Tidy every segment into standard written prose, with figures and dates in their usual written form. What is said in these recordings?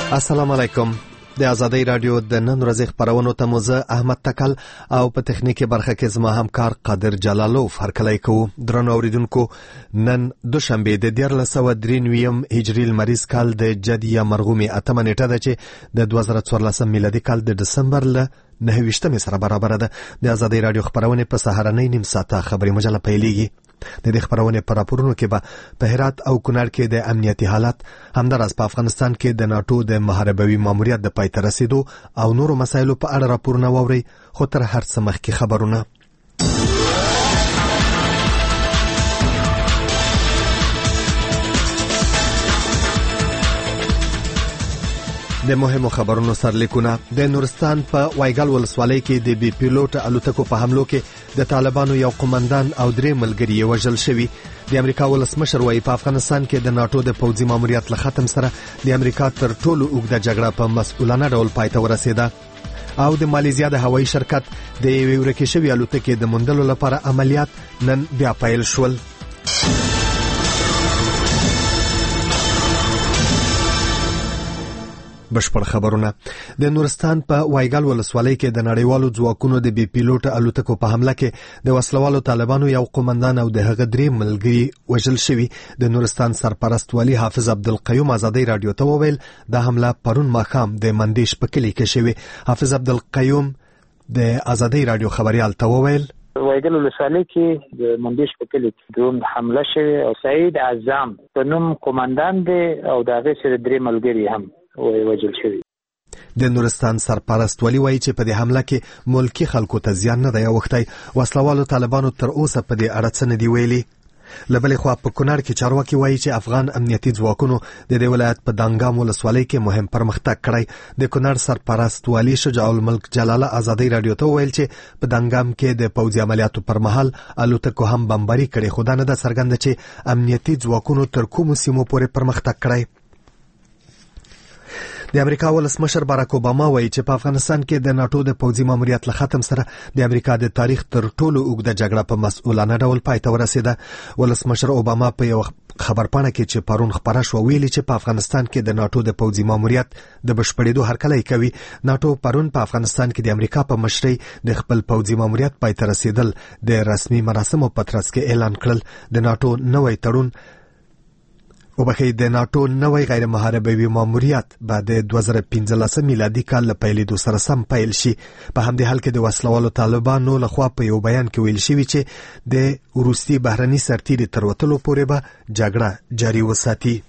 السلام علیکم. د آزادۍ رادیو د نن ورځې خبرونو ته مو زه احمد تکل او په تخنیکی برخه کې زما همکار قادر جلالوف هرکلی کوو. درنو اوریدونکو، نن دوشنبه د 1493 هجری لمریز کال د جدي مرغومي 8 نیټه ده چې د 2014 میلادي کال د دسمبر له 9 سره برابر ده. د آزادۍ رادیو خبرونه په سهارنۍ نیم ساعته خبري مجله پیلېږي. د دې خبرونه پر راپورونو کې به په هرات او کونړ کې د امنیتي حالت، همدارس په افغانستان کې د ناتو د محاربوي ماموریت د پای ته رسیدو او نورو مسایلو په اړه راپورونه واوري. خو تر هر څه مخکې خبرونه. د مهمو خبرونو سرلیکونه. د نورستان په وایګل ولسوالۍ کې د بي پیلوټ الوتکو په حملو کې د طالبانو یو قومندان او 3 ملګري وژل شوي. د امریکا ولسمشر وايي په افغانستان کې د ناتو د پوځي ماموریت له ختم سره د امریکا تر ټولو اوږده جګړه په مسؤلانه ډول پای ته ورسېده. او د مالیزیا د هوایي شرکت د یوې ورکې شوې الوتکې د موندلو لپاره عملیات نن بیا پیل شول. بشپړ خبرونه. د نورستان په وایګل ولسوالۍ کې د نړیوالو ځواکونو د بي پیلوټ الوتکو په حمله کې د وسلوالو طالبانو یو قومندان او د هغه 3 ملګري وژل شوي. د نورستان سرپرست والي حافظ عبدالقیوم آزادۍ رادیو ته وویل دا حمله پرون ماښام د مندیش په کلي کې شوې. حافظ عبدالقیوم د آزادۍ رادیو خبريال ته وویل وایګل ولسوالۍ کې د مندیش په کلي کې دوم حمله شوې او سعید اعظم په نوم قومندان دی او د هغه سره 3 ملګري هم وژل شوي. د نورستان سرپرست والي وایي چې په دې حمله کې ملکی خلکو ته زیان نه دی اوښتی. وسلوالو طالبانو تر اوسه په دې اړه څه نه دی ویلي. له بلې خوا په کونړ کې چارواکي وایي چې افغان امنیتي ځواکونو د دې ولایت په دانګام ولسوالۍ کې مهم پرمختګ کړی. د کونړ سرپرست والي شجاع الملک جلاله آزادۍ رادیو ته وویل چې په دانګام کې د پوځي عملیاتو پر مهال الوتکو هم بمباري کړې، خو دا نه ده څرګنده چې امنیتي ځواکونو تر کومو سیمو پورې پرمختګ کړی. د امریکا ولسمشر باراک اوباما وایي چې په افغانستان کې د ناتو د پوځي ماموریت له ختم سره د امریکا د تاریخ تر ټولو اوږده جګړه په مسؤلانه ډول پای ته ورسېده. ولسمشر اوباما په یو خبرپاڼه کې چې پرون خبره شوه ویلي چې په افغانستان کې د ناتو د پوځي ماموریت د بشپړېدو هرکلی کوي. ناتو پرون په افغانستان کې د امریکا په مشرۍ د خپل پوځي ماموریت پای ته رسیدل د رسمي مراسمو په ترڅ کې اعلان کړل. د ناتو نوی تړون د ناتو نوی غیر محاربوي ماموریت به د 2015 میلادي کال له پیلېدو سره سم پیل شي. په همدې حال کې د وسلوالو طالبانو لخوا په یو بیان کې ویل شوي چې د وروستي بهرني سرتیري تر وتلو پورې به جګړه جاري وساتي.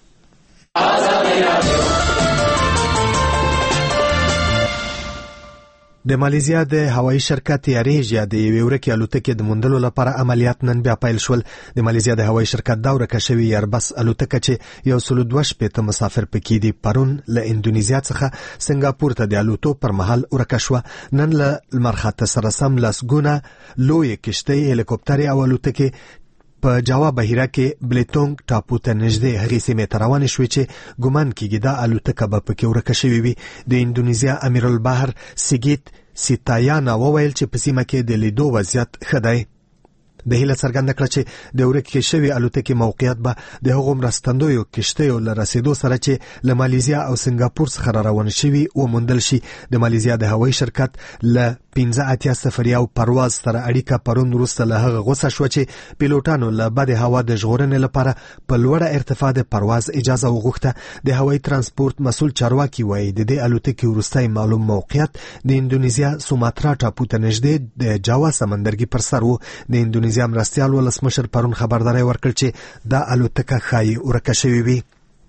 د مالیزیا د هوایي شرکت ایریجیا د یوې ورکې الوتکې د موندلو لپاره عملیات نن بیا پیل شول. د مالیزیا د هوایي شرکت دا ورکه شوې ایربس الوتکه چې 102 مسافر پکې دي پرون له اندونیزیا څخه سنگاپور ته د الوتو پر مهال ورکه شوه. نن له لمر خاته سره سم لسګونه لویې کشتۍ، هلیکوپټرې او الوتکې په جاوا بحیره کې بلیتونګ ټاپو ته نږدې هغې سیمې ته روانې شوې چې ګمان کېږي دا الوتکه به پکې ورکه شوې وي. د اندونیزیا امیر البحر سیګیت سیتایانا وویل چې په سیمه کې د لیدو وضعیت ښه دی. د هیله څرګنده کړه چې د ورکې شوې الوتکې موقعیت به د هغو مرستندویو کشتیو له رسېدو سره چې له مالیزیا او سنگاپور څخه را روان شوي وموندل شي. د مالیزیا د هوایي شرکت له 15 پرواز سره اړیکه پرون وروسته له هغه غوسه شوه چې پیلوټانو له بد هوا د ژغورنې لپاره په لوړه ارتفاع د پرواز اجازه وغوښته. د هوایي ترانسپورت مسؤل چارواکي وایي د دې الوتکې وروستی معلوم موقعیت د اندونیزیا سوماترا ټاپو ته نږدې د جاوا سمندرګي پر سر و. د اندونیزیا مرستیال ولسمشر پرون خبرداری ورکړ چې دا الوتکه ښایي ورکه شوې وي.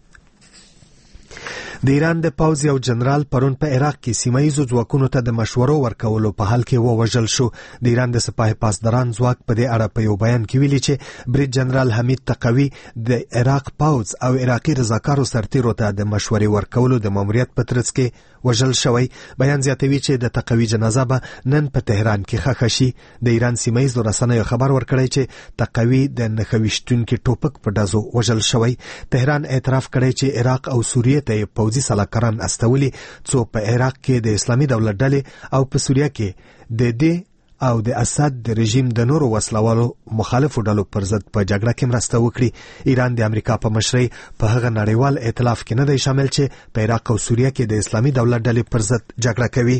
د ایران د پوځ یو جنرال پرون په عراق کې سیمایي ځواکونو ته د مشورو ورکولو په حال کې ووژل شو. د ایران د سپاه پاسداران ځواک په دې اړه په یو بیان کې ویلي چې برید جنرال حمید تقوی د عراق پوځ او عراقي رضاکارو سرتیرو ته د مشورې ورکولو د ماموریت په ترڅ کې وژل شوی. بیان زیاتوي چې د تقوی جنازه به نن په تهران کې ښخ شي. د ایران سیمایي رسنیو خبر ورکړی چې تقوی د نښویشتونکي ټوپک په ډزو وژل شوی. تهران اعتراف کړی چې عراق او سوریې ته پوځي سلاکاران استولي څو په عراق کې د اسلامي دولت ډلې او په سوریه کې د دې او د اسد د رژیم د نورو وسلوالو مخالفو ډلو پر ضد په جګړه کې مرسته وکړي. ایران د امریکا په مشرۍ په هغه نړیوال ائتلاف کې نه دی شامل چې په عراق او سوریه کې د اسلامي دولت ډلې پر ضد جګړه کوي.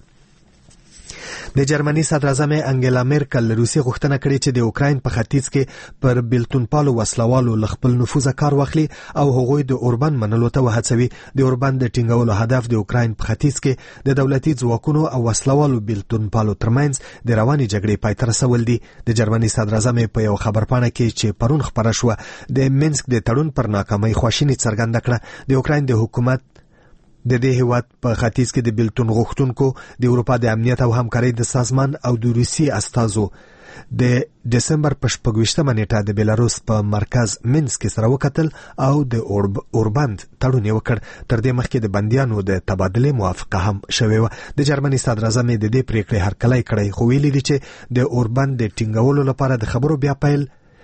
د جرمني صدر اعظم انګلا میرکل روسي غوښتنه کړې چې د اوکراین په ختیځ کې پر بیلتونپالو وسلوالو خپل نفوذ کار واخلي او هغوی د اوربان منلو ته وهڅوي. د اوربان د ټینګولو هدف د اوکراین په ختیځ کې د دولتي ځواکونو او وسلوالو بیلتونپالو ترمنځ د رواني جګړې پای ته رسول دي. د جرمني صدر اعظم په یو خبرپاڼه کې چې پرون خبره شوه د مینسک د تړون پر ناکامۍ خواشیني څرګنده کړه. د اوکراین د حکومت د دې هیواد په ختیځ کې د بیلتون غوښتونکو د اروپا د امنیت او همکارۍ د سازمان او د روسي استازو د دسمبر په 26مه نیټه د بیلاروس په مرکز مینسک کې سره وکتل او د اورباند تړون یې وکړ. تر دې مخکې د بندیانو د تبادلې موافقه هم شوې وه. د جرمني صدر اعظم د دې پریکړې هرکلی کړی خو ویلي دي چې د اورباند د ټینګولو لپاره د خبرو بیا پیل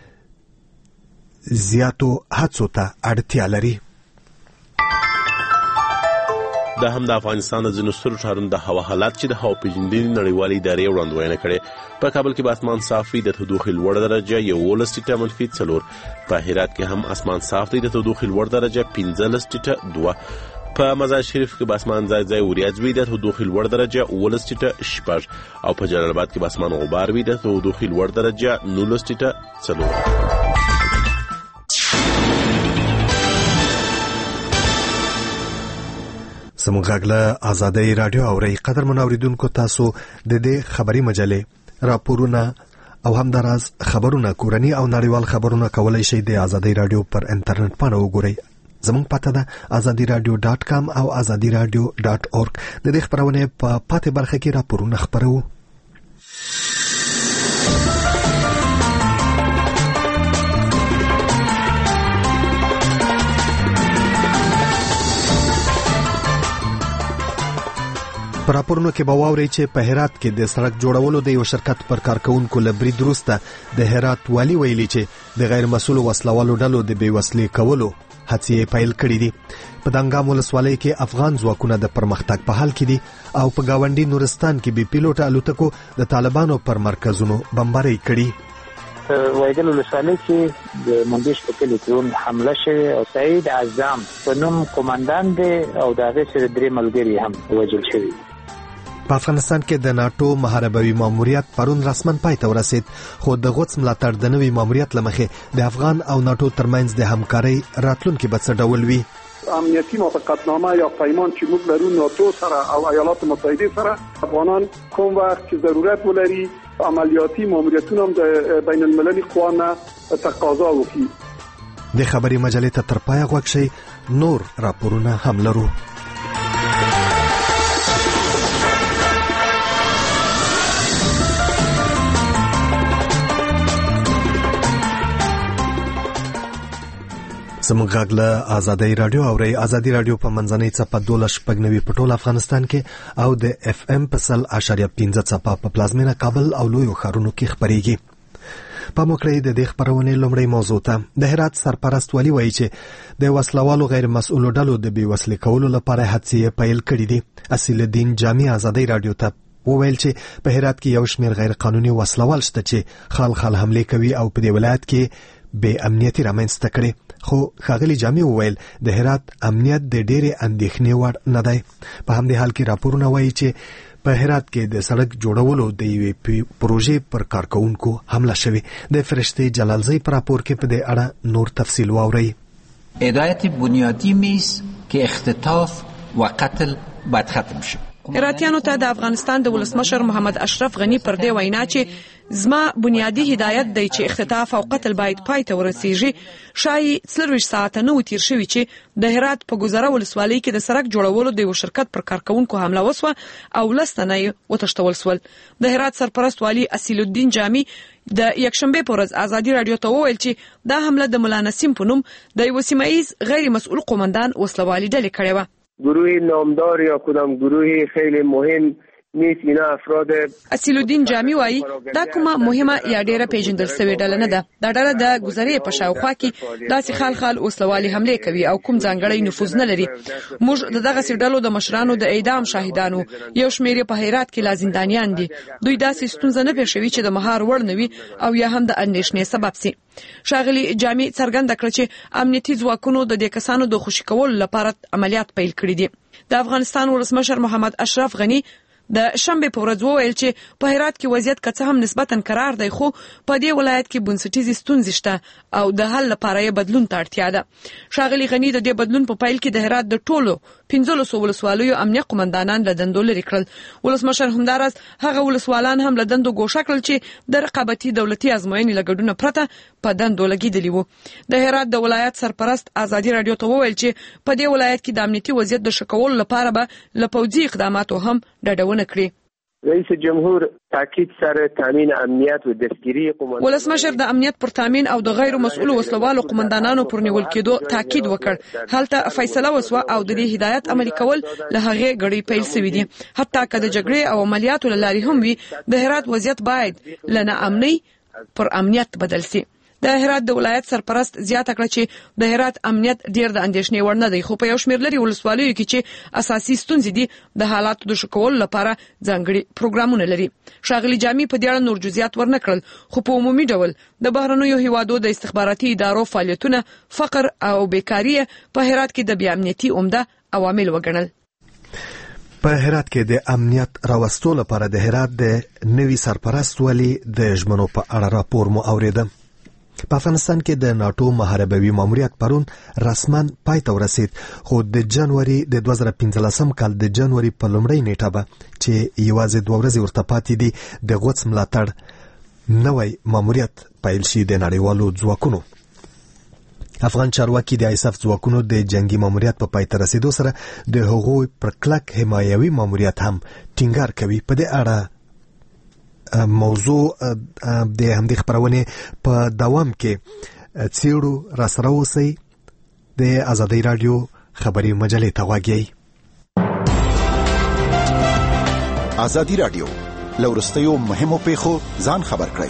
زیاتو هڅو ته اړتیا لري. دا هم د افغانستان د ځینو سترو ښارونو د هوا حالات چې د هوا پیژندنې نړیوالې ادارې وړاندوینه کړې. په کابل کې به اسمان صاف وي، د تودوخې لوړه درجه 11-4. په هرات کې هم اسمان صاف دی، د تودوخې لوړه درجه 15-2. په مزار شریف کې به اسمان ځای ځای وریځ وي، د تودوخې لوړه درجه 11-6. او په جلال آباد کې به اسمان غبار وي، د تودوخې لوړه درجه 19-4. زموږ غږ له آزادۍ رادیو اورئ. قدرمن اوریدونکو، تاسو د دې خبري مجلې راپورونه او همداراز خبرونه کورني او نړیوال خبرونه کولای شئ د آزادۍ رادیو پر انټرنیټ باندې وګورئ. زموږ پته ده azadiradio.com او azadiradio.org. د دې خبرونه په پاتې برخه کې راپورونه خبرو. پر راپورونو کې به واورئ چې په هرات کې د سړک جوړولو د یو شرکت پر کارکونکو له برید وروسته د هرات والي ویلي چې د غیر مسؤلو وسلوالو ډلو د بېوسلې کولو هڅې پیل کړې دي. په دانګام ولسوالۍ کې افغان ځواکونه د پرمختګ په حال کې دي او په گاونډي نورستان کې بې پیلوټه الوتکو د طالبانو پر مرکزونو بمبارۍ کړي. وایګل ولسوالۍ کې د مندیش په کلي کې حمله شوې او سعید اعظم په نوم قومندان دی او د هغې سره 3 ملګري هم وژل شوي. په افغانستان کې د ناتو محاربوي ماموریت پرون رسمن پای ته ورسید، خو د غوڅ ملاتړ د نوي ماموریت لمخې د افغان او ناتو ترمنځ د همکارۍ راتلونکي به څه ډول وي. امنیتی موافقتنامه یا پیمان چې موږ لرو ناتو سره او ایالات متحده سره، افغانان کوم وخت چې ضرورت ولري عملیاتي ماموریتونه هم د بین المللي قوانه تقاضا وکړي. د خبري مجلې ته تر پایه غوږ شئ. نور راپورونه هم لرو. زموږ غږ له آزادۍ رادیو اورئ. آزادۍ رادیو په منځنۍ څپه 12.9 په ټول افغانستان کې او د اف ام په 100.15 څپه په پلازمینه کابل او لویو ښارونو کې خبرېږي. په موکړې د دې خبرونې لومړی موضوع ته د هرات سرپرست ولی وایي چې د وسلوالو غیر مسؤلو ډلو د بېوسلې کولو لپاره هڅې پیل کړې دي. اصیل الدین جامع آزادۍ رادیو ته وویل چې په هرات کې یو شمېر غیر قانوني وسلوال شته چې خال حمله کوي او په دې ولایت کې بې امنیتي رامنځته کړي. خو ښاغلي جامع وویل د هرات امنیت د ډېرې اندېښنې وړ نه دی. په همدې حال کې راپورونه وایي چې په هرات کې د سړک جوړولو د یوې پروژې پر کارکونکو حمله شوې. د فرشته جلالزی پر راپور کې په دې اړه نور تفصیل واورئ. هدایت بنیادی میز که اختطاف و قتل باید ختم شد. هراتیانو ته د افغانستان د ولسمشر محمد اشرف غنی پر دې وینا چې زما بنیادی هدایت دی چې اختطاف او قتل باید پای ته ورسیږي. شایي 24 ساعته نه تیر شوي چې د هرات په ګذره ولسوالۍ کې د سړک جوړولو د یو شرکت پر کارکونکو حمله وسوه او لستنه وتښتول سول. د هرات سرپرست والی اصیل الدین جامع د یکشنبه پر ورځ آزادۍ رادیو ته وویل چې دا حمله د مولا نسیم په نوم د یو سیمایي غیر مسؤل قومندان وسلوالي ډلې کړې و. گروه نامدار یا کدام گروه خیلی مهم نیست اینا افراد. اصیل الدین جامی وایي دا کومه مهمه یا ډیره پیژندل شوې ډله نه ده. دا ډله د ګذرې په شاوخوا کې داسې خال وسلوالي حمله کوي او کوم ځانګړی نفوذ نه لري. موږ دغه ډلو د مشرانو د اعدام شاهدانو یو شمېر په هرات کې لا زندانیان دي. دوی داسې ستونزه نه پېښوي چې د مهار وړ نه وي او یا هم د اندېښنې سبب سي. ښاغلي جامی څرګنده کړه چې امنیتي ځواکونو د دې کسانو د خوشي کولو لپاره عملیات پیل کړي دي. د افغانستان ولسمشر محمد اشرف غنی د شنبه په ورځ وویل چې په هرات کې وضعیت که څه هم نسبتا قرار دی خو په دې ولایت کې بنسټیزې ستونزې شته او د حل لپاره یې بدلون ته اړتیا ده. ښاغلي غنی د دې بدلون په پیل کې د هرات د ټولو 1500 ولسوالیو امنیه قومندانان له دندو لرې کړل. ولسمشر همداراز هغه ولسوالان هم له دندو ګوښه کړل چې د رقابتي دولتي ازموینې له ګډونه پرته په دندو لګېدلي وو. د هرات د ولایت سرپرست ازادي رادیو ته وویل چې په دې ولایت کې د امنیتي وضعیت د ښه کولو لپاره به له پوځي اقداماتو هم ډډونه کړي. رئیس جمهور تاکید سره تامین امنیت و دستگیری قومندانان ولسمشر د امنیت پر تامین او د غیر مسؤل وسلوالو قومندانانو پر نیول کېدو تاکید وکړ. هلته فیصله وسوه او د دې هدایت عملي کول له هغه غړي پیل شوی دي. حتی که د جګړې او عملیاتو لاري هم وي د هرات وضعیت باید لنه امني پر امنیت بدل شي. د هرات د ولایت سرپرست زیاته کړه چې د هرات امنیت ډیر د اندېښنې وړ نه دی خو په یو شمېر لري ولسوالیو کې چې اساسي ستونزې دي د حالاتو د ښه کولو لپاره ځانګړي پروګرامونه لري. ښاغلي جامی په دې اړه نور جزئیات ورنکړل خو په عمومي ډول د بهرنیو هیوادو د استخباراتي ادارو فعالیتونه فقر او بیکاري په هرات کې د بې امنیتي عمده عوامل وګڼل. په هرات کې د امنیت راوستلو لپاره د هرات د نوي سرپرست والي د ژمنو په اړه راپور مو اوریده. په افغانستان کې د ناتو محاربوي ماموریت پرون رسما پای ته ورسید خو د جنوري د 2015 کال د جنوري په لومړۍ نیټه به چې یوازې 2 ورځې ورته پاتې دي د غوڅ ملاتړ نوی ماموریت پیل شي د نړیوالو ځواکونو. افغان چارواکي د ایساف ځواکونو د جنگي ماموریت په پای ته رسیدو سره د هغوی پر کلک حمایوي ماموریت هم ټینګار کوي. په دې اړه موضوع د همدې خبرونه په دوام کې څیړو راسره اوسئ. د آزادۍ رادیو خبري مجلې ته غوږی. آزادۍ رادیو لورستیو مهمو پیښو ځان خبر کړئ.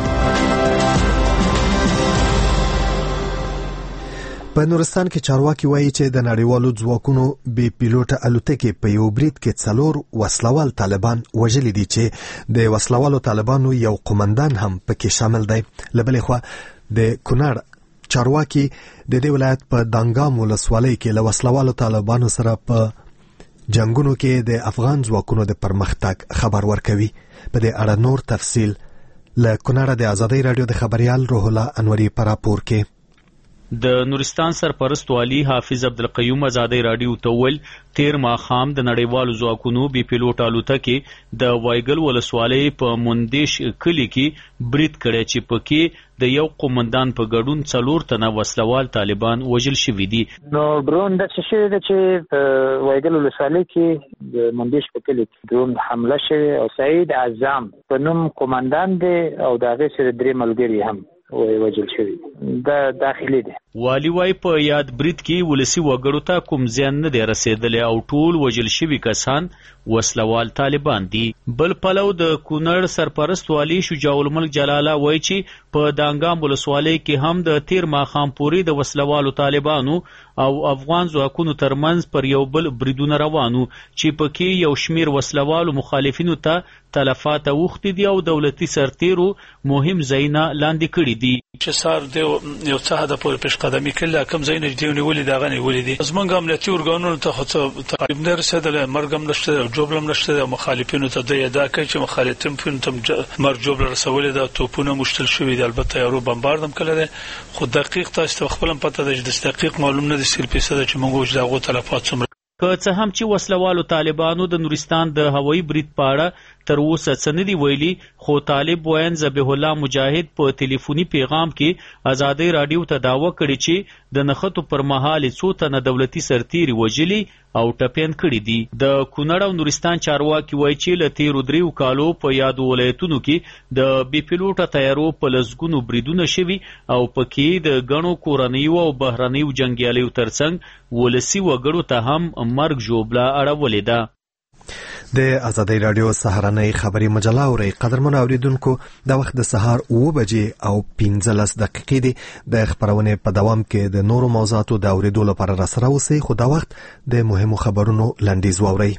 په نورستان کې چارواکي وایي چې د نړیوالو ځواکونو بې پیلوټه الوتکې په یو برید کې 4 وسلوال طالبان وژلي دي چې د وسلوالو طالبانو یو قومندان هم پکې شامل دی. له بلې خوا د کونړ چارواکي د دې ولایت په دانګام ولسوالۍ کې له وسلوالو طالبانو سره په جنگونو کې د افغان ځواکونو د پرمختګ خبر ورکوي. په دې اړه نور تفصیل له کونړ د آزادۍ رادیو د خبريال روح الله انوري پر راپور کې. د نورستان سرپرست والی حافظ عبدالقیوم آزادۍ رادیو ته ویل تیر ماښام د نړیوالو ځواکونو بې پیلوټه الوتکې د وایګل ولسوالۍ په مندیش کلي کې برید کړی چې پکې د یو قومندان په ګډون 4 تنه وسلوال طالبان وژل شوي دي. نو ډرون د څه شوی دی چې په وایګل ولسوالۍ کې د مندیش په کلي کې ډرون حمله شوې او سعید اعظم په نوم قومندان دی او د هغې سره 3 ملګري هم وژل شوي. دا داخلي دي. والی وای په یاد برید کې ولسی وګړو ته کوم زیان نه دی رسیدلی او ټول وژل شوي کسان وسلوال طالبان دي. بل پلو د کونړ سرپرست والی شجاع الملک جلاله وای چې په دانګام ولسوالۍ کې هم د تیر ماښام پورې د وسلوالو طالبانو او افغان ځواکونو ترمنځ پر یو بل بریدونه روانو چې پکې یو شمیر وسلوالو مخالفینو ته تلفات اوښتي دي او دولتي سرتیرو مهم ځایونه لاندې کړي دي. چې سار دی یو څه هدا پورې پیش قدمي کړل کوم ځای نه دی ونیولې دا غني ولې دي. زمونږ امنیتي ارګانونو ته خو تقریبا نه رسیدل مرګم نشته او جوړم نشته مخالفینو ته د ادا کوي چې مخالفین ته مرګ جوړ رسولې دا توپونه مشتل شوی دي. البته یارو بمباردم کړل خو دقیق تاسو خپل پته د دقیق معلوم نه دي 100% چې موږ دغه تلفات څومره. که څه هم چې وسلوالو طالبانو د نورستان د هوایي برید په اړه تر اوسه څه نه دي ویلي خو طالب وین ذبیح الله مجاهد په ټلیفوني پیغام کې آزادۍ رادیو ته دعوه کړې چې د نښتو پر مهال 2 تنه دولتي سرتیري وژلي او ټپیان کړي دي. د کونړ او نورستان چارواکي وایي چې له تیرو 3 کالو په یادو ولایتونو کې د بې پیلوټه طیارو په لسګونو بریدونه شوي او پکې د ګڼو کورنیو او بهرنیو جنګیالیو ترڅنګ ولسي وګړو ته هم مرګ ژوبله اړولې ده. د آزادۍ رادیو سهارنۍ خبري مجله اوري قدرمن اوریدونکو د وخت د سهار 9 بجې او 15 دقیقې دي د خبرونه په دوام کې د نورو موضوعاتو د اوریدو لپاره را سره اوسئ خو دا وخت د مهمو خبرونو لنډیز واورئ.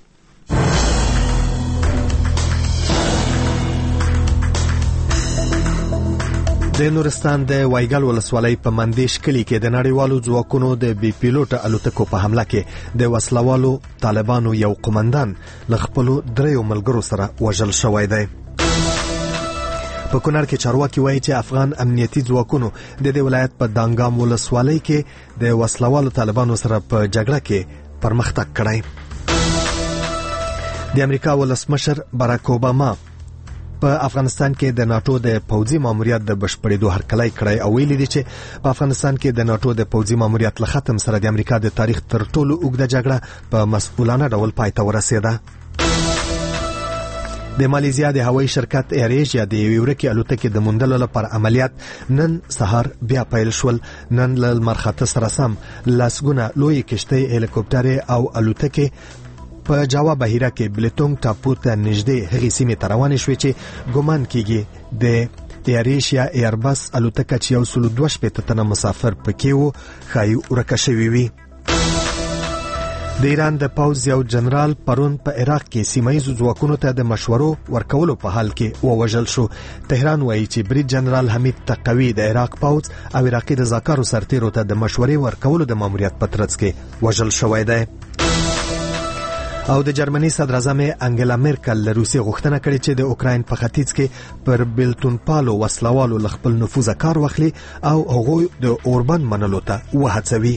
د نورستان د وایګل ولسوالۍ په مندیش کلی کې د نړیوالو ځواکونو د بي پیلوټ الوتکو په حمله کې د وسلوالو طالبانو یو قومندان له خپلو 3 ملګرو سره وژل شوی دی. په کونړ کې چارواکي وایي چې افغان امنیتي ځواکونو د دې ولایت په دانګام ولسوالۍ کې د وسلوالو طالبانو سره په جګړه کې پرمختګ کړی. د امریکا ولسمشر باراک اوباما په افغانستان کې د ناتو د پوځي ماموریت د بشپړېدو هرکلی کړی او ویلي دي چې په افغانستان کې د ناتو د پوځي ماموریت له ختم سره د امریکا د تاریخ تر ټولو اوږده جګړه په مسؤلانه ډول پای ته ورسېده. د مالیزیا د هوایي شرکت ایر ایشیا د یوې ورکې الوتکې د موندلو لپاره عملیات نن سهار بیا پیل شول. نن له لمر خاته سره سم لسګونه لویې کشتۍ هلیکوپټرې او الوتکې په جاوا بحیره کې بلتونګ ټاپو ته نږدې هغې سیمې ته روانې شوې چې ګمان کېږي د ایر ایشیا ایربس الوتکه چې 122 تنه مسافر پکې وو ښایي ورکه شوي وي. د ایران د پوځ یو جنرال پرون په عراق کې سیمایي ځواکونو ته د مشورو ورکولو په حال کې ووژل شو. تهران وایي چې برید جنرال حمید تقوی د عراق پوځ او عراقي رضاکارو سرتیرو ته د مشورې ورکولو د ماموریت په ترڅ کې وژل شوی دی. او د جرمني صدر اعظم انګلا مرکل له روسیې غوښتنه کړې چې د اوکراین په ختیځ کې پر بلتون پالو وسلوالو له خپل نفوذ کار واخلي او هغوی د اوربان منلو ته وهڅوي.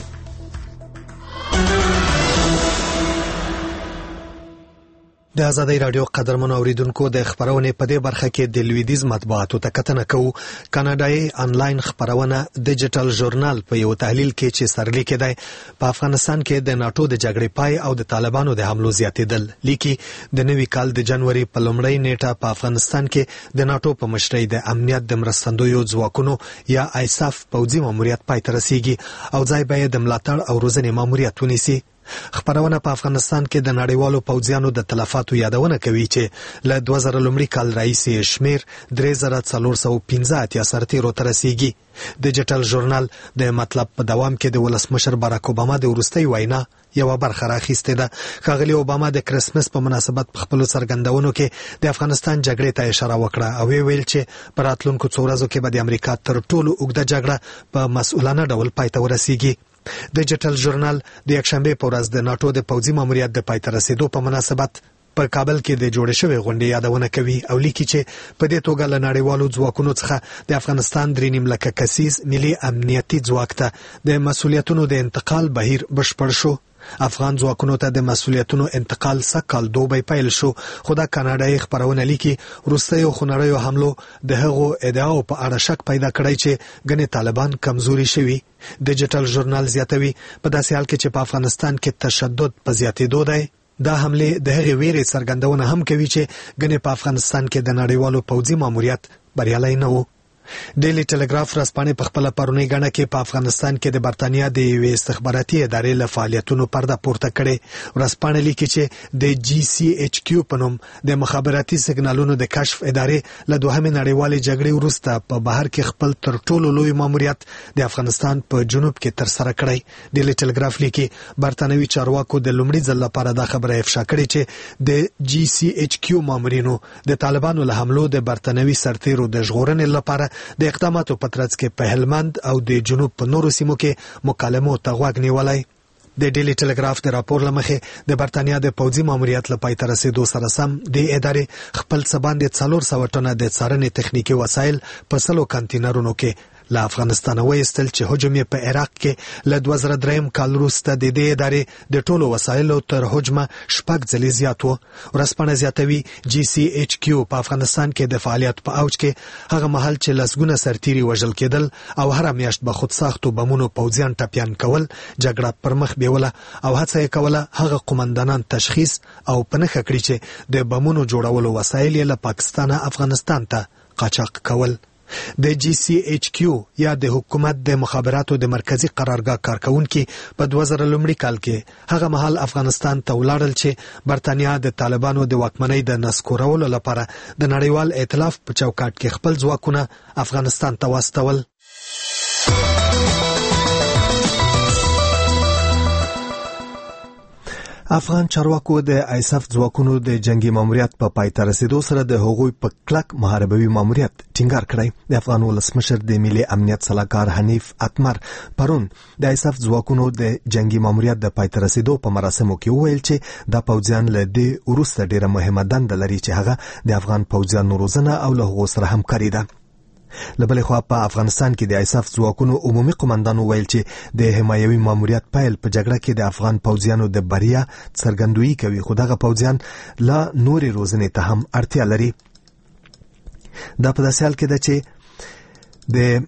د آزادۍ رادیو قدرمن اوریدونکو د خبرونه په دې برخه کې د لویدیز مطبوعاتو ته کتنه کوو. کاناډایي انلاین خبرونه ډیجیټل ژورنال په یو تحلیل کې چې سرلیک دی په افغانستان کې د ناتو د جګړې پای او د طالبانو د حملو زیاتېدل لیکي د نوي کال د جنوري په لومړۍ نیټه په افغانستان کې د ناتو په مشرۍ د امنیت د مرستندویو ځواکونو یا آیساف پوځي ماموریت پای ته رسیږي او ځای به د ملاتړ او روزنې ماموریت ونیسي. خبرونه په افغانستان کې د نړیوالو پوځیانو د تلفاتو یادونه کوي چې له 2000 لومړي کال راهیسې شمیر 3415 سرتیرو ته رسیږي. ډیجیټل ژورنال د مطلب په دوام کې د ولسمشر باراک اوباما د وروستۍ وینا یو برخه راخیستې ده. ښاغلي اوباما د کرسمس په مناسبت په خپلو څرګندونو کې د افغانستان جګړې ته اشاره وکړه او ویل چې په راتلونکو څو ورځو کې به د امریکا تر ټولو اوږده جګړه په مسؤلانه ډول پای ته ورسیږي. ډیجیټل ژورنال د یکشنبه په ورځ د ناتو د پوځي ماموریت د پای ته رسیدو په مناسبت په کابل کې د جوړې شوې غونډې یادونه کوي او لیکي چې په دې توګه له نړیوالو ځواکونو څخه د افغانستان 3.5 لکه کسیز ملي امنیتي ځواک ته د مسؤلیتونو د انتقال بهیر بشپړ شو. افغان ځواکونو ته د مسؤلیتونو انتقال سکهال دوبی پیل شو خو دا کاناډایي خبرونه لیکي وروستیو خونړیو حملو د هغو ادعاو په اړه شک پیدا کړی چې ګنې طالبان کمزوري شوي. ډیجیټل ژورنال زیاتوي په داسې حال کې چې په افغانستان کې تشدد په زیاتېدو دی دا حمله د هغې ویرې څرګندونه هم کوي چې ګنې په افغانستان کې د نړیوالو پوځي ماموریت بریالی نه و. ډیلی ټلګراف ورځپاڼې په خپله پرونۍ ګڼه کې په افغانستان کې د برتانیا د یوې استخباراتي ادارې له فعالیتونو پرده پورته کړې. ورځپاڼه لیکي چې د جی سی ایچ کیو په نوم د مخابراتي سیګنالونو د کشف ادارې له دوهمې نړیوالې جګړې وروسته په بهر کې خپل تر ټولو لوی ماموریت د افغانستان په جنوب کې ترسره کړی. ډیلی ټلګراف لیکي برتانوي چارواکو د لومړي ځل لپاره دا خبره افشا کړې چې د جی سی ایچ کیو مامورینو د طالبانو له حملو د برتانوي سرتیرو د ژغورنې لپاره د اقداماتو په ترڅ کې په هلمند او د جنوب په نورو سیمو کې مکالمو ته غوږ نیولی. د ډیلی ټلګراف د راپور له مخې د برتانیا د پوځي ماموریت له پای ته رسېدو سره سم د ادارې خپل څه باندې 400 ټنه د څارنې تخنیکي وسایل په 100 کانټینرونو کې له افغانستان وایستل چې هجوم یې په عراق کې له 2003 کال وروسته د دې ادارې د ټولو وسایلو تر هجومه 6 ځلې زیات و. ورځپاڼه زیاتوي جی سی ایچ کیو په افغانستان کې د فعالیت په اوج کې هغه مهال چې لسګونه سرتیري وژل کېدل او هره میاشت به خودساختو بمونو پوځیان ټپیان کول جګړه پر مخ بیوله او هڅه یې کوله هغه قومندانان تشخیص او په نښه کړي چې د بمونو جوړولو وسایل یې له پاکستانه افغانستان ته قاچاق کول. د جی سی ایچ کیو یا د حکومت د مخابراتو د مرکزی قرارګاه کارکونکو په 2000 کال کې هغه مهال افغانستان ته ولاړل چې برتانیا د طالبانو د واکمنۍ د نسکورولو لپاره د نړیوال ائتلاف په چوکاټ کې خپل ځواکونه افغانستان ته واستول. افغان چارواکو د ایساف ځواکونو د جنگي ماموریت په پای ته رسیدو سره د هغوی په کلک محاربوي ماموریت ټینګار کړی. د افغان ولسمشر د ملي امنیت صلاحکار حنیف اتمر پرون د ایساف ځواکونو د جنگي ماموریت د پای ته رسیدو په مراسمو کې وویل چې د پوځیان له دې وروسته ډیره مهمه دنده لري چې هغه د افغان پوځیانو روزنه او له هغو سره همکاري ده. لبل خو په افغانستان کې د ایساف ځواکونو عمومي قومندان ویل چې د حمایوي ماموریت پیل په جګړه کې د افغان پوځیانو د بریا څرګندوي کوي، خو دغه پوځیان لا نوري روزنې ته هم اړتیا لري. دا په داسې حال کې ده چې د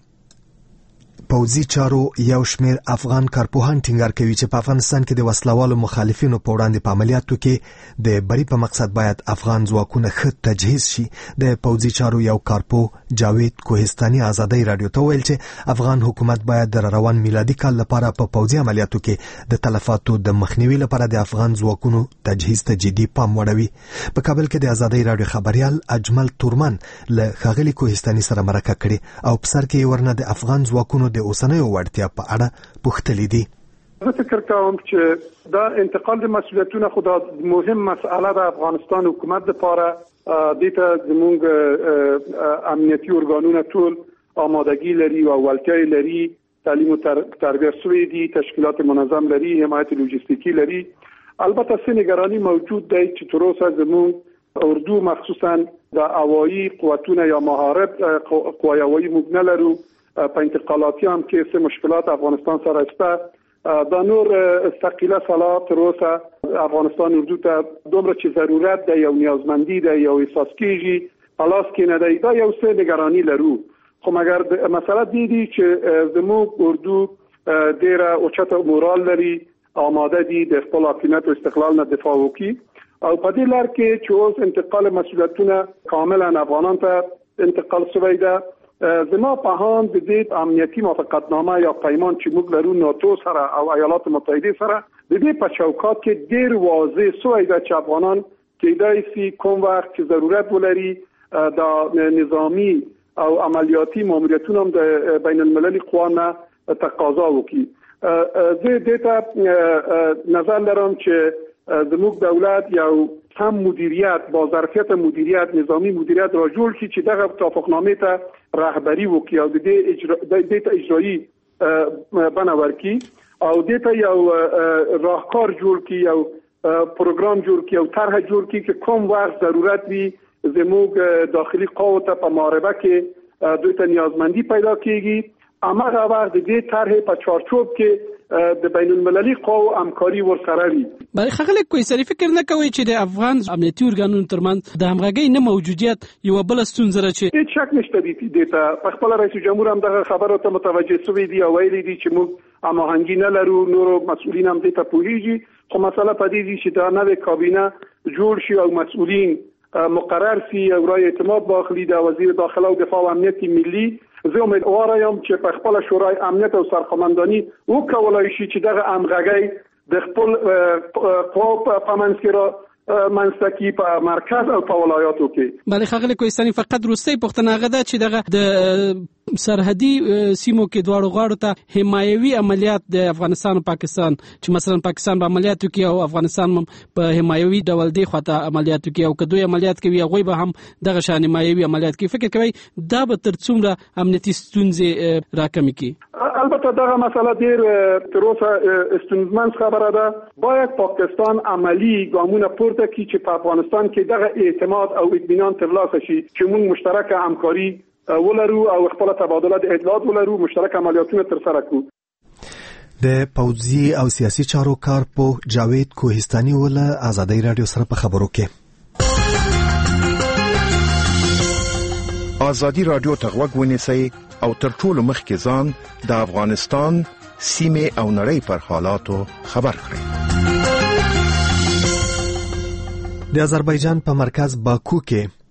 پوځي چارو یو شمیر افغان کارپوهان ټینګار کوي چې په افغانستان کې د وسلوالو مخالفینو په وړاندې په عملیاتو کې د بری په مقصد باید افغان ځواکونه ښه تجهیز شي. د پوځي چارو یو کارپوه جاوید کوهستاني ازادي رادیو ته ویل چې افغان حکومت باید د روان میلادي کال لپاره په پوځي عملیاتو کې د تلفاتو د مخنیوي لپاره د افغان ځواکونو تجهیز ته جدي پام وړوي. په کابل کې د ازادي رادیو خبريال اجمل تورمن له ښاغلي کوهستاني سره مرکه کړې او په سر کې ورنه د افغان ځواکونو د اوسنیو وړتیا په اړه پوښتلې دي. زه فکر کوم چې دا انتقال د مسؤلیتونو خدا مهم مسئله د افغانستان حکومت لپاره دیتا زمونږ امنیتي ارګانونه ټول آمادگی لري او ولټۍ لري، تعلیم او تربیه شوی دي، تشکیلات منظم لري، حمایت لوجستیکی لري. البته څه نگرانی موجود دی چې تر اوسه زمونږ اردو مخصوصا د هوایی قوتونه یا محارب قوای هوایی موږ نه لرو. په انتقالاتي هم کې څه مشکلات افغانستان سره شته. دا نور ثقيله صلاح تر اوسه افغانستان اردو ته دومره چې ضرورت دی او نیازمندي دی او احساس کیږي خلاص کې نه دی. دا یو څه نگرانی لرو، خو مګر مسله دی چې زموږ اردو ډیره اوچته مورال لري، آماده دي د خپل حاکمیت او استقلال نه دفاع وکړي او په دې لار کې چې اوس انتقال مسؤلیتونه کاملا افغانان ته انتقال شوی ده. زما په هم د دې امنیتي موافقتنامه یا پیمان چې موږ لرو ناتو سره او ایالات متحده سره د دې په چوکاټ کې ډیر واضح شوی ده چې افغانان کېدای شي کوم وخت چې ضرورت ولري د نظامی او عملیاتي ماموریتونه هم د بین المللي قوانه تقاضا وکړي. زه دې ته نظر لرم چې زموږ دولت یو هم مدیریت با ظرفیت مدیریت نظامی مدیریت را جوړ شي چې دغه توافقنامه ته رهبری وکړي او د دې اجرایی بنور کی او دې ته یو راهکار جوړ کی، یو پروګرام جوړ کی، یو طرح جوړ کی چې کوم وخت ضرورت وي زموږ داخلي قوت په محاربه کې دوی ته نیازمندي پیدا کیږي. امغه وخت د دې طرح په چارچوب کې د بین المللي قوو همکاري ورسره وي. بلې خلک کوئی سری فکر نه کوي چې د افغان امنیتي ارګانونو ترمنځ د همغږۍ نه موجودیت یو بل ستونزه ده چې هیڅ شک نشته دی ته په خپل رئیس جمهور هم دغه خبره ته متوجه شوی دی او ویلي دی چې موږ هماهنګي نه لرو، نور مسؤلین هم دې ته پوهیږي، خو مسله په دې دي چې دا نوې کابینه جوړ شي او مسؤلین مقرر شي او رای اعتماد واخلي د وزیر داخله او دفاع او امنیت ملی. زه امیدوار یم چې په خپل شورای امنیت او سرقمنداني وکولای شي چې دغه همغږۍ د خپل قوت په منځ کې را منځتکی په مرکز او په ولایاتو کې. بلې خغلی کوهستاني فقط روسي پښتنه غدا چې دغه د سرحدي سیمو کې دواړو غاړو ته حمایوي عملیات د افغانستان او پاکستان چې مثلا پاکستان په عملیاتو کې او افغانستان په حمایوي ډول دی خواته عملیاتو کې او کدوې عملیات کوي هغه به هم دغه شان حمایوي عملیات کوي. فکر کوي دا به تر څومره امنیتي ستونزې راکمي کوي؟ البته دغه مسله ډیر تر اوسه ستونزمن خبره ده. باید پاکستان عملی ګامونه پورته کړي چې په افغانستان کې دغه اعتماد او اطمینان ترلاسه شي چې موږ مشترک همکاري ولرو او خپل تبادله د اطلاعات ولرو، مشترک عملیاتونه تر سره کړو. د پوځي او سیاسي چارو کارپوه جاوید کوهستاني ول ازادي رادیو سره په خبرو کې. ازادي رادیو ته غوږ ونیسئ او تر ټولو مخکې ځان د افغانستان سیمه او نړۍ پر حالاتو خبر کړئ. د آذربایجان په مرکز باکو کې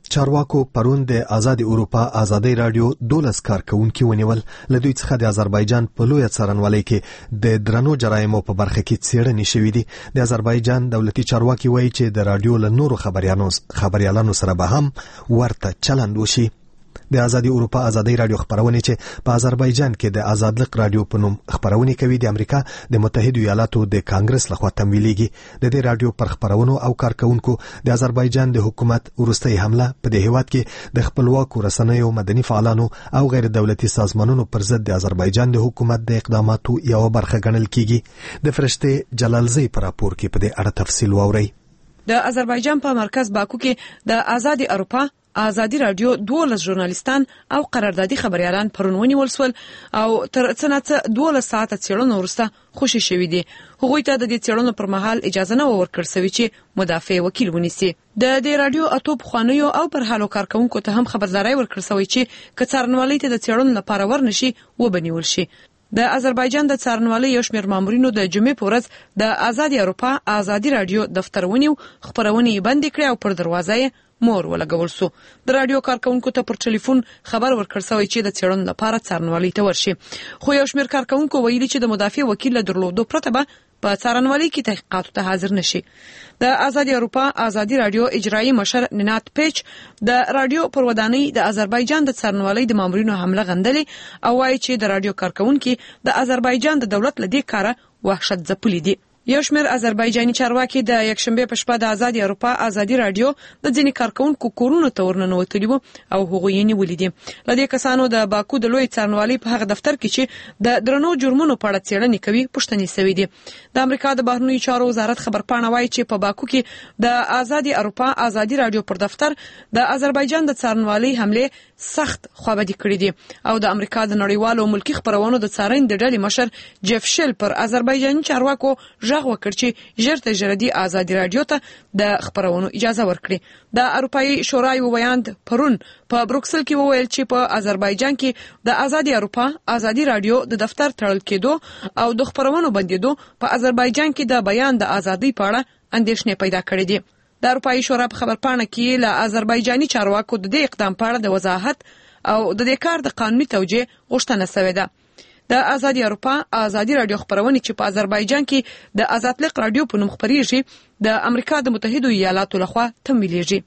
چارواکو پرون د آزاد اروپا آزادۍ رادیو 12 کارکونکي ونیول. له دوی څخه د آذربایجان په لویه څارنوالۍ کې د درنو جرایمو په برخه کې څېړنې شوې دي. د آذربایجان دولتي چارواکي وایي چې د رادیو له نورو خبريالانو سره به هم ورته چلند وشي. د آزادي اروپا آزادۍ رادیو خبرونه چې په آذربایجان کې د آزادلق رادیو په نوم خبرونه کوي د امریکا د متحده ایالاتو د کانګرس لخوا تمویلېږي. د دې رادیو پر خبرونو او کارکونکو د آذربایجان د حکومت وروستۍ حمله په دې هیواد کې د خپلواکو رسنیو، مدني فعالانو او غیر دولتي سازمانونو پر ضد د آذربایجان د حکومت د اقداماتو یو برخه ګڼل کیږي. د فرشته جلالزی پر راپور کې په دې اړه تفصیل واورئ. د آذربایجان په مرکز باکو کې د آزادي اروپا آزادي رادیو 12 ژورنالیستان او قراردادي خبريالان پرون ونیول سول او تر څنګه 12 ساعته څېړنه وروسته خوشي شوې دي. هغوی ته د دې څېړنو پر مهال اجازه نه ورکړل شوې چې مدافع وکیل ونیسي. د دې رادیو اتوب خوانیو او پر حالو کارکونکو ته هم خبرداري ورکړل شوې چې کڅارنوالۍ ته د څېړنو لپاره ورنشي وبنیول شي. د آذربایجان د څارنوالۍ یو شمېر مامورینو د جمعې په ورځ د آزادي اروپا آزادي رادیو دفتر ونیو، خبرونه یې بندې کړې او پر دروازه مور ولګول سو. د رادیو کارکونکو ته پر ټلیفون خبر ورکړل شوی چې د څېړنې لپاره څارنوالۍ ته ورشي. خو یو شمېر کارکونکو ویلي چې د مدافع وکیل له درلودو پرته به په څارنوالۍ کې تحقیقاتو ته حاضر نشي. د آزادي اروپا آزادي رادیو اجرایی مشر نینات پیچ د رادیو پر ودانۍ د آذربایجان د څارنوالۍ د مامورینو حمله غندلې او وایي چې د رادیو کارکونکو د آذربایجان د دولت لدې کاره وحشت ځپلي دي. یو شمېر آذربایجاني چارواکي د یکشنبه په شپه د آزادي اروپا آزادي رادیو د ځینې کارکونکو کورونو ته ورننوتلي وو او هغوی یې نیولي دي. له دې کسانو د باکو د لوی څارنوالۍ په هغه دفتر کې چې د درنو جرمونو په اړه څېړنې کوي پوښتنې شوې دي. د امریکا د بهرنیو چارو وزارت خبرپاڼه وایي چې په باکو کې د آزادي اروپا آزادي رادیو پر دفتر د آذربایجان د څارنوالۍ حمله سخت خوابدي کړې دي او د امریکا د نړیوالو ملکی خبرونو د څارنې د ډلې مشر جيف شل پر آذربایجاني چارواکو ژغ وکړ چې ژر تر ژره د آزادي رادیو ته د خبرونو اجازه ورکړي. د اروپאי شورای ویاند پرون په بروکسل کې وویل چې په آذربایجان کې د آزادي اروپا آزادي رادیو د دفتر تړل کېدو او د خبرونو بندیدو په آذربایجان کې د بیان د ازادۍ په اړه اندېښنې پیدا کړې دي. د اروپאי شورا په خبرپاڼه کې له آذربایجاني چارواکو د دې اقدام په اړه د وضاحت او د دې کار د قانوني توجیه غوښتنه شوې ده. د آزادي اروپا آزادي رادیو خبرونه چې په آذربایجان کې د آزادلق رادیو په نوم خبريږي د امریکا د متحده ایالاتو لخوا تمویلېږي.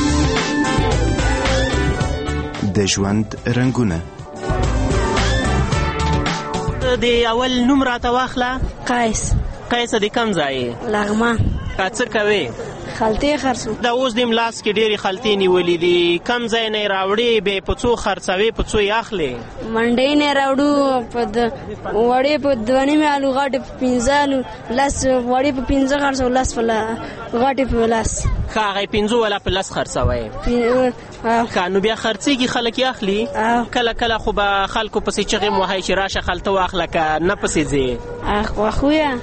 د ژوند رنگونه د اول نوم راته واخله. قیس د کوم ځای؟ لغمان. څه کوي؟ خلطې خرڅو. دا اوس د ملاس کې ډېری خلطې نیولې دي. کم ځای نه راوړي به په څو خرڅوي په څو اخلي؟ منډې نه راوړو په وړې په دونې مې الو غاټه 15 لاس وړې په 15 خرڅو لاس په غاټه په لاس. هغه 15 ولا په لاس خرڅوي. کانو بیا خرڅيږي خلک اخلي. کله کله خو به خلکو پسې چغې موهي چې راشه خلطه واخله که نه پسې ځي. خویا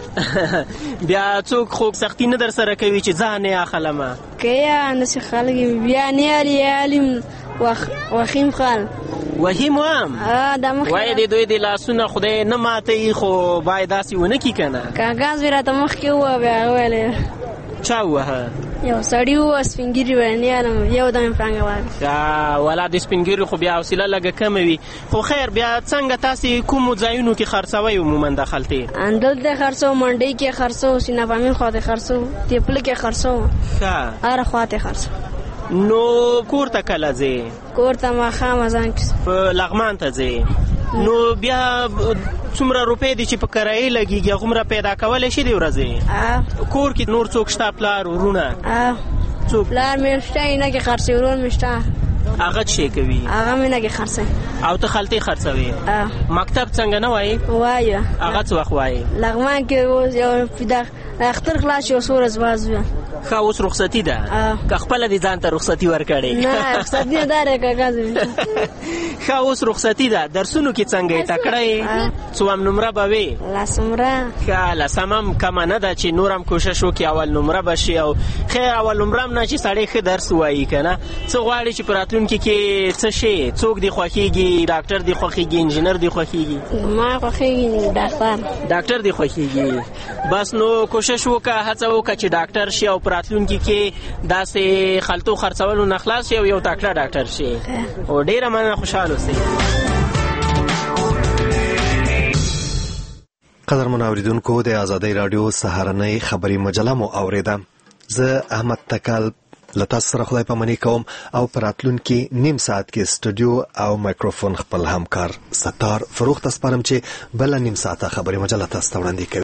بیا څوک خو سختي نه در سره کوي چې ځان نه اخلمه کیا نس خلک بیا نه علیم وخیم خال وهیم وام وای دې دوی د لاسونه خدای نه ماته خو باید داسې ونه کی کنه. کاغذ ورته مخ کې و بیا ویل چا وه یو سړی و سپینګری ونیالم یو دم پرنګ ولا د سپینګری خو بیا حوصله لګه کم وي. خو خیر بیا څنګه تاسو کوم ځایونو کې خرڅوي عموما دخلتي؟ اندل د خرڅو منډي کې خرڅو سینا پامین خو د خرڅو تیپل کې خرڅو ها اره خواته خرڅو. نو کور ته کله ځي؟ کور ته ما خامزان په لغمان ته ځي. نو بیا څومره روپې دي چې په کرایې لګيږي غومره پیدا کولای شي دی ورځي؟ کور کې نور څوک شته؟ پلار ورونه؟ څوک؟ پلار مې شته نه کې خرڅي ورون مې شته. هغه څه کوي؟ هغه مې نه کې خرڅي. او ته خلطي خرڅوي؟ مکتب څنګه نه وای؟ وای. هغه څه وخت وای؟ لغمان کې یو پیدا اختر خلاص یو سورز بازو. خا اوس رخصتی ده. که خپل دي ځان ته رخصتی ورکړي؟ نه رخصتی نه داره کاغذ. خا اوس رخصتی ده. درسونو کې څنګه تکړه؟ څوم نمره به وي؟ لاسمره. خا لاسمم کم نه ده چې نورم کوشش وکي اول نمره بشي او خیر اول نمره نه چې سړی ښه درس وایي کنه. څو غواړي چې پراتونکو کې څه شي؟ څوک دی خوخيږي؟ ډاکټر دی خوخيږي؟ انجنیر دی خوخيږي؟ ما خوخيږي ډاکټر دی خوخيږي. بس نو کوشش وکړه هڅه وکړه چې ډاکټر شي او راتلونکي کې داسې خلطو خرڅولو نه خلاص شي او یو تکړه ډاکټر شي. او ډیره مننه، خوشاله اوسئ. قدرمن اوریدونکو، د آزادۍ رادیو سهارنۍ خبري مجله مو اوریده. زه احمد تکل لتا سره خدای پامنی کوم او پراتلونکي نیم ساعت کې استودیو او مایکروفون خپل همکار ستار فروخ ته سپارم چې بل نیم ساعت خبري مجله تاسو ته وړاندې کوي.